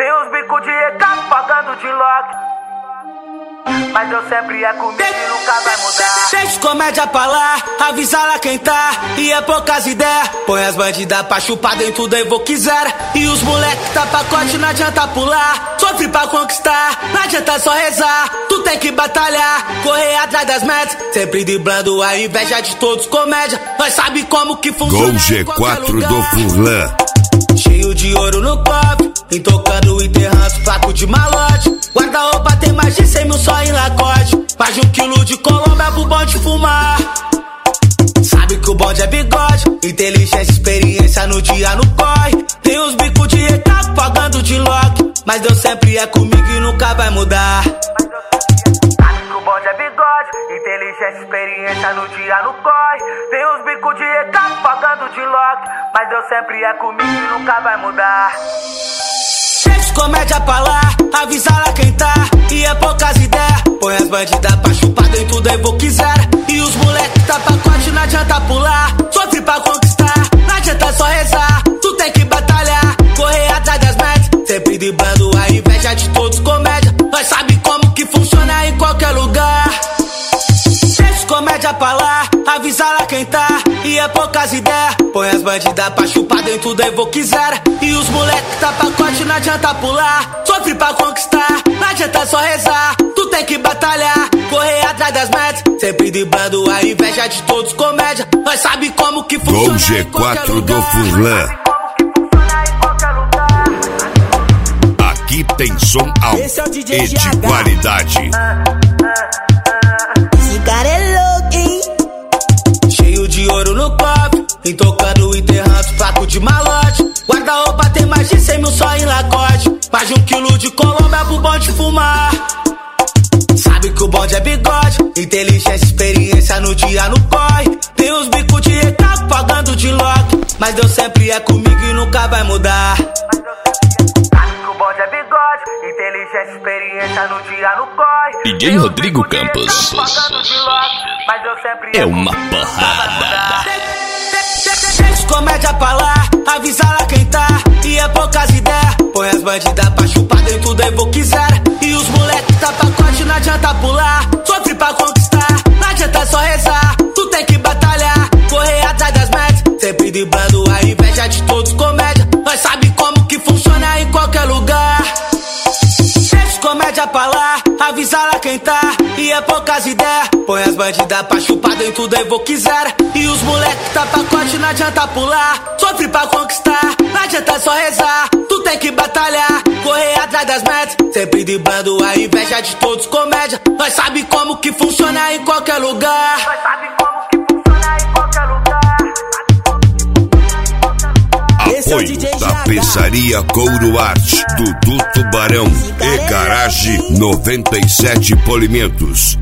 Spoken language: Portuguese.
Tem uns bicos de EK pagando de lock. Mas eu sempre é comigo e nunca vai mudar. Deixa comédia pra lá, avisa lá quem tá. E é poucas ideias, põe as bandidas pra chupar dentro da Evo quiser. E os moleque tá pacote, não adianta pular. Sofre pra conquistar, não adianta só rezar. Tu tem que batalhar, correr atrás das metas. Sempre driblando a inveja de todos, comédia. Nós sabe como que funciona. Gol G4 do Furlan. Cheio de ouro no cofre, intocando e enterrando placo de malote. Guarda-roupa tem mais de 100 mil só em Lacoste. Mais de 1 quilo de Colômbia pro bonde fumar. Sabe que o bonde é bigode, inteligência, experiência no dia no corre. Tem uns bicos de EK pagando de lock. Mas Deus sempre é comigo e nunca vai mudar. Sabe que o bonde é bigode, inteligência, experiência no dia no corre. Tem uns bicos de EK pagando de lock. Mas Deus sempre é comigo e nunca vai mudar. Deixa comédia pra lá, avisa lá quem tá. E é poucas ideias, põe as bandidas pra chupar dentro da Evo quiser. E os moleque tá pacote, não adianta pular. Sofre pra conquistar, não adianta só rezar. Tu tem que batalhar, correr atrás das metas. Sempre driblando a inveja de todos, comédia. Nós sabe como que funciona em qualquer lugar. Deixa comédia pra lá, avisa lá quem tá. E é poucas ideias, põe as bandidas pra chupar dentro da Evo quiser. E os moleque tá pacote, não adianta pular. Sofre pra conquistar, não adianta só rezar. Tu tem que batalhar, correr atrás das metas. Sempre driblando a inveja de todos, comédia. Nós sabe como que funciona. Gol G4 do Furlan. Aqui tem som alto e de qualidade. Esse cara é louco, hein? Cheio de ouro no cofre, intocando e enterrando placo de malote. Guarda-roupa tem mais de 100 mil só em Lacoste. Mais de 1 quilo de Colômbia pro bonde fumar. Sabe que o bonde é bigode, inteligência, experiência no dia no corre. Tem uns bicos de EK pagando de lock. Mas Deus sempre é comigo e nunca vai mudar. Sabe que o bonde é bigode, inteligência, experiência no dia no corre. DJ Rodrigo Campos. Mas eu sempre É uma porrada. Deixa comédia pra lá, avisa lá quem tá. E é poucas ideias, põe as bandidas pra chupar dentro da Evo quiser. E os moleque tá pacote, não adianta pular. Sofre pra conquistar, não adianta só rezar. Tu tem que batalhar, correr atrás das metas. Sempre driblando a inveja de todos, comédia. Nós sabe como que funciona em qualquer lugar. Deixa comédia pra lá, avisa lá quem tá. E é poucas ideias, põe as bandidas pra chupar dentro da Evo quiser. E os moleque tá pacote, não adianta pular. Sofre pra conquistar, não adianta só rezar. Tu tem que batalhar, correr atrás das metas. Sempre driblando a inveja de todos, comédia. Nós sabe como que funciona em qualquer lugar. Nós sabe como que funciona em qualquer lugar. Apoio Tapeçaria Couro Arte, Dudu Tubarão e Garage 97 Polimentos.